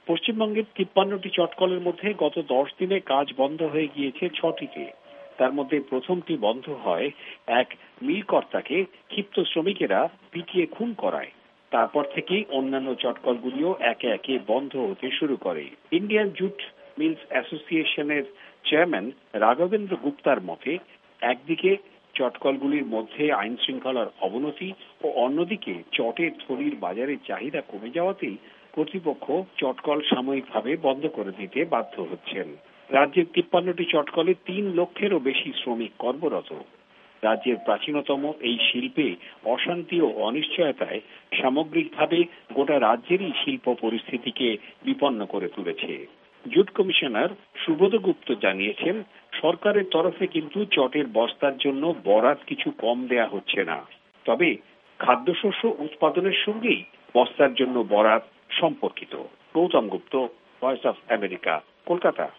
পশ্চিমবঙ্গের ৫৩টি চটকলের মধ্যে গত ১০ দিনে কাজ বন্ধ হয়ে গিয়েছে ৬টিতে। তার মধ্যে প্রথমটি বন্ধ হয় এক মিল কর্তাকে ক্ষিপ্ত শ্রমিকেরা পিটিয়ে খুন করায়। তারপর থেকেই অন্যান্য চটকলগুলিও একে একে বন্ধ হতে শুরু করে। ইন্ডিয়ান জুট মিলস অ্যাসোসিয়েশনের চেয়ারম্যান রাঘবেন্দ্র গুপ্তার মতে, একদিকে চটকলগুলির মধ্যে আইন শৃঙ্খলার অবনতি ও অন্যদিকে চটের থলির বাজারে চাহিদা কমে যাওয়াতেই কর্তৃপক্ষ চটকল সাময়িকভাবে বন্ধ করে দিতে বাধ্য হচ্ছেন। রাজ্যের ৫৩টি চটকলে ৩ লক্ষেরও বেশি শ্রমিক কর্মরত। রাজ্যের প্রাচীনতম এই শিল্পে অশান্তি ও অনিশ্চয়তায় সামগ্রিকভাবে গোটা রাজ্যেরই শিল্প পরিস্থিতিকে বিপন্ন করে তুলেছে। জুট কমিশনার সুবোধ গুপ্ত জানিয়েছেন, সরকারের তরফে কিন্তু চটের বস্তার জন্য বরাত কিছু কম দেয়া হচ্ছে না। তবে খাদ্যশস্য উৎপাদনের সঙ্গেই বস্তার জন্য বরাত সম্পর্কিত। Gautam Gupta, voice of America, Kolkata.